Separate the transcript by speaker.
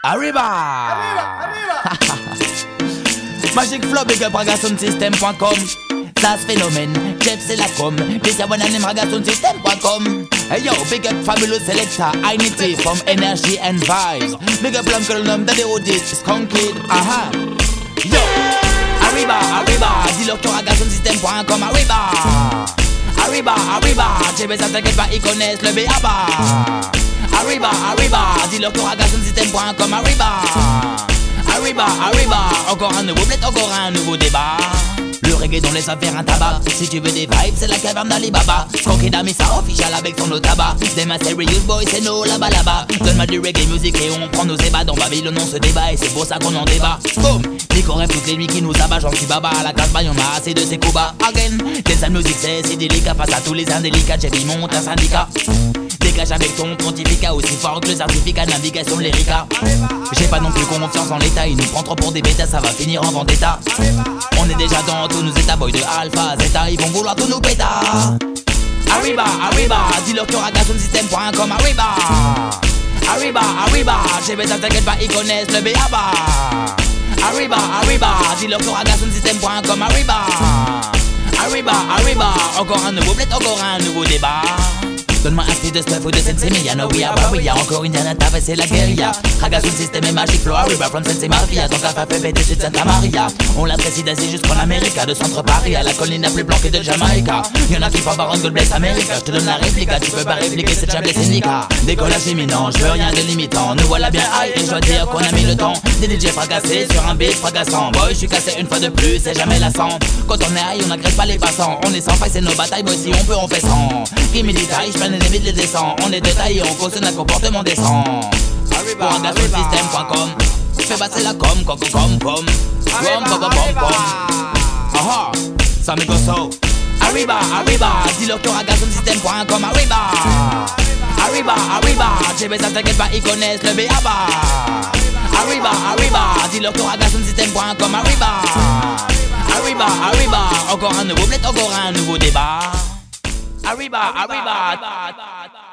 Speaker 1: Arriba! Magic Flow, big up ragasoundsystem.com. Ça ce phénomène, Jeff c'est la com. This ya wanna name ragasoundsystem.com. Hey yo, big up Fabulous Selector, I need it from Energy and Vibes. Big up l'homme que le nomme Daddy Rodis, Skunk Kid, aha. Yo, Arriba, Arriba, dis-leur que ragasoundsystem.com, Arriba. Arriba, Arriba, Jeff ça t'inquiète pas, ils connaissent le B.A.B.A. Arriba, Arriba, dis-leur que ragasoundsystem.com, Arriba. Arriba, Arriba, encore un nouveau bled, encore un nouveau débat. Le reggae dans les affaires un tabac. Si tu veux des vibes, c'est la caverne d'Alibaba. Skanky a mis ça official avec son tabac. Des serious boys, c'est nos là-bas. Donne-moi du reggae music et on prend nos ébats. Dans Babylone on se débat et c'est pour ça qu'on en débat. Boom, Nico rêve toutes les nuits qui nous abat. J'en suis baba, à la classe y'en a assez de ces combats. Again, des music c'est délicat. Face à tous les indélicats, j'ai mis monte un syndicat. Dégage avec ton pontificat aussi fort que le certificat de navigation lyrica. J'ai pas non plus confiance en l'état. Il nous prend trop pour des bêtas, ça va finir en vendetta. On est déjà dans tous nos états, boy de alpha, zeta, ils vont vouloir tout nous péta. Arriba, Arriba, dis-leur que ragasoundsystem.com, Arriba. Arriba, Arriba, j'ai ça t'inquiète pas, ils connaissent le B.A.B.A. Arriba, Arriba, dis-leur que ragasoundsystem.com, Arriba. Arriba, Arriba, encore un nouveau bled, encore un nouveau débat. Donne-moi un style de stuff ou de Sensei Mia. We are Barria, encore Indiana Tave, c'est la guérilla. Ragasoundsystem et Magic Flow, Arriba from Sensei Mafia. Ton café fait péter de Santa Maria. On l'apprécie d'assez jusqu'en Amérique. De centre Paris à la colline la plus blanche de Jamaïca. Y'en a qui font Baron Gold Bless America. Je te donne la réplique, tu peux pas répliquer cette chablesse Nika. Décollage imminent, je veux rien de limitant. Nous voilà bien high et je dois dire qu'on a mis le temps. Des DJ fracassés sur un beat fracassant. Boy, je suis cassé une fois de plus, c'est jamais lassant. Quand on est high, on n'agresse pas les passants. On est sans faille, c'est nos batailles, boy, si on peut, on fait sans. Gimme des tailles, j'prenne les vides, les descends. On est détaillés, on cautionne un comportement décent. Pour ragasoundsystem.com, fais passer la com. Aha, ça me go so. Arriba, Arriba, dis-leur que ragasoundsystem.com, Arriba. Arriba, Arriba, j'ai ça t'inquiète pas, ils connaissent le B.A.B.A. Arriba, Arriba, dis-leur que ragasoundsystem.com, Arriba. Arriba, Arriba, encore un nouveau bled, encore un nouveau débat. Arriba, Arriba.